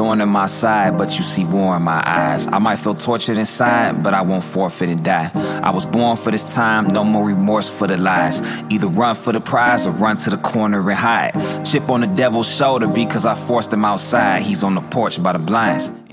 thorn in my side, but you see war in my eyes. I might feel tortured inside, but I won't forfeit and die. I was born for this time, no more remorse for the lies. Either run for the prize or run to the corner and hide. Chip on the devil's shoulder because I forced him outside. He's on the porch by the blinds.